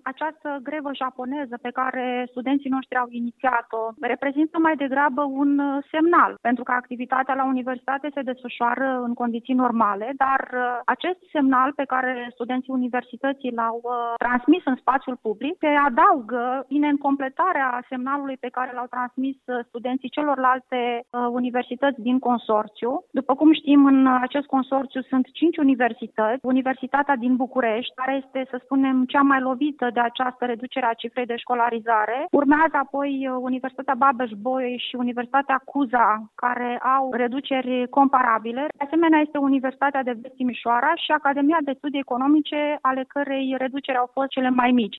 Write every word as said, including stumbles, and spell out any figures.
această grevă japoneză pe care studenții noștri au inițiat-o reprezintă mai degrabă un semnal, pentru că activitatea la universitate se desfășoară în condiții normale, dar acest semnal pe care studenții universității l-au transmis în spațiul public se adaugă bine în completarea semnalului pe care l-au transmis studenții celorlalte universități din consorțiu. După cum știm, în acest consorțiu sunt cinci universități. Universitatea din București, care este, să spunem, cea mai lovită de această reducere a cifrei de școlarizare. Urmează apoi Universitatea Babeș-Bolyai și Universitatea Cuza, care au reduceri comparabile. De asemenea, este Universitatea de Vest Timișoara și Academia de Studii Economice, ale cărei reduceri au fost cele mai mici.